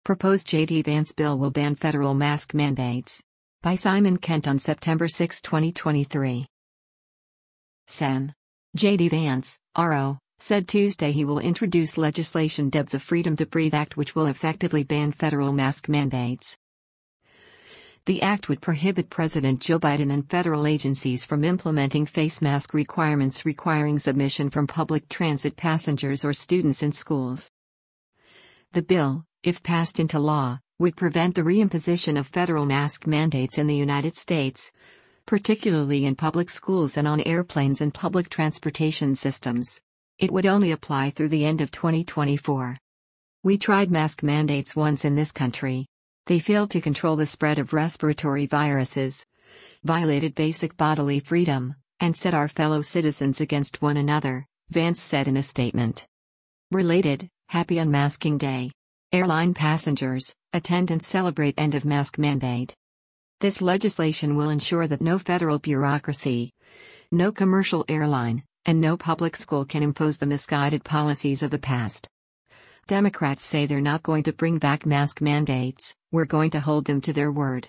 Proposed J.D. Vance bill will ban federal mask mandates. By Simon Kent on September 6, 2023. Sen. J.D. Vance, RO, said Tuesday he will introduce legislation dubbed the Freedom to Breathe Act, which will effectively ban federal mask mandates. The act would prohibit President Joe Biden and federal agencies from implementing face mask requirements requiring submission from public transit passengers or students in schools. The bill, if passed into law, would prevent the reimposition of federal mask mandates in the United States, particularly in public schools and on airplanes and public transportation systems. It would only apply through the end of 2024. We tried mask mandates once in this country. They failed to control the spread of respiratory viruses, violated basic bodily freedom, and set our fellow citizens against one another, Vance said in a statement. Related, Happy Unmasking Day. Airline passengers, attend and celebrate end of mask mandate. This legislation will ensure that no federal bureaucracy, no commercial airline, and no public school can impose the misguided policies of the past. Democrats say they're not going to bring back mask mandates, we're going to hold them to their word.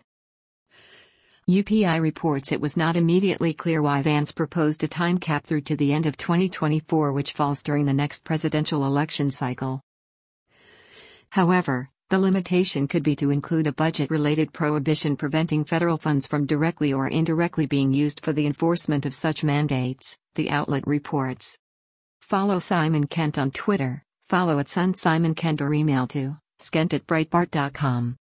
UPI reports it was not immediately clear why Vance proposed a time cap through to the end of 2024, which falls during the next presidential election cycle. However, the limitation could be to include a budget-related prohibition preventing federal funds from directly or indirectly being used for the enforcement of such mandates, the outlet reports. Follow Simon Kent on Twitter, follow @SunSimonKent or email to skent@breitbart.com.